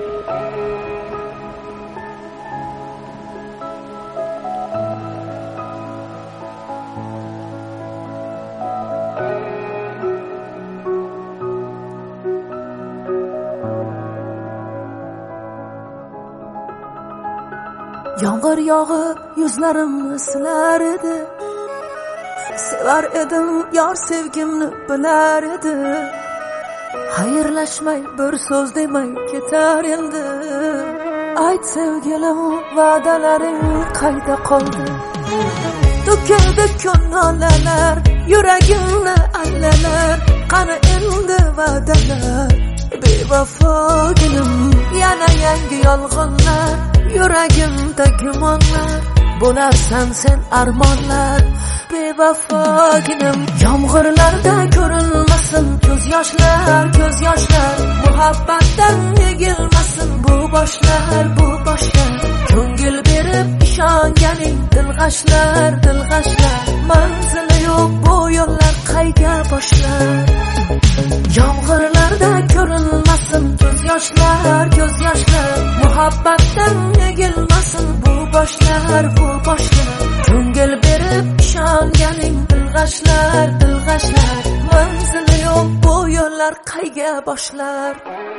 Yağmur yağıp yüzlerimni siler edi. Sever edim yar sevgimni bilar edi. Hayırlaşmay bir söz demay ketar endi. Ayt sevgilim va'dalaring qayda qoldi? To'kildi ko'ngillar yuragimni aylanar. Qani endi va'dalar bevafoginim. Yana yangi yolg'onlar yuragimda gumonlar. Bo'larsan sen armonlar bevafoginim. Yomg'irlarda ko'rinmasin ko'z yoshlar, ko'z yoshlar. Muhabbatdan egilmasin bu boshlar, bu boshlar. Ko'ngil berib ishonganing dilg'ashlar, dilg'ashlar. Manzili yo'q bu yo'llar qayga boshlar? Yomg'irlarda ko'rinmasin ko'z yoshlar, ko'z yoshlar. Muhabbatdan egilmasin bu boshlar, bu boshlar. Ko'ngil berib ishonganing dilg'ashlar, dilg'ashlar. Manzili yo'q bu yo'llar qayga boshlar?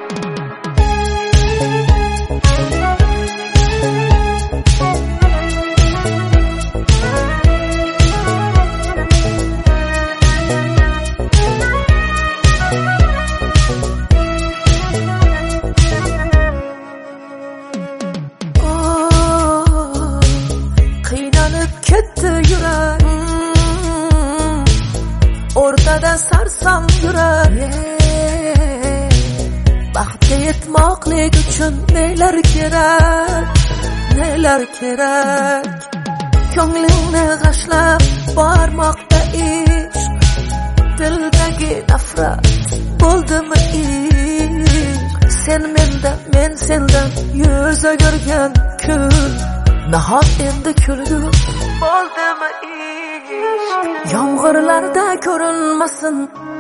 Ketdi yurak, o'rtada sarsam yurak. Baxtga yetmoqlik uchun nelar kerak, nelar kerak? Ko'nglingni g'ashlab bormoqda ish. Dildagi nafrat bo'ldimi ish? Sen mendan, men sendan yuz o'girgan kun. Nahot endi kulgu bo'ldimi ish? Yomg'irlarda ko'rinmasin,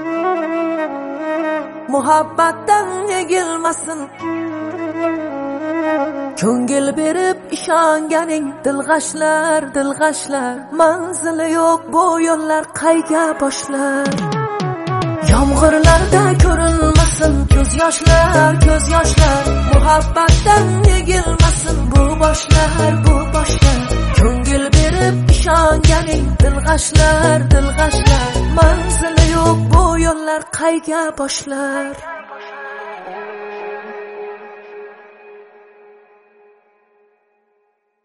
muhabbatdan egilmasin. Ko'ngil berib ishonganing dilg'ashlar, dilg'ashlar. Manzili yo'q bu yo'llar qayga boshlar? Yomg'irlarda ko'rinmasin ko'z yoshlar, ko'z yoshlar. Muhabbatdan egilmasin bu boshlar, bu boshlar. Ko'ngil berib ishonganing dilg'ashlar, dilg'ashlar. Manzili yo'q bu yo'llar qayga boshlar?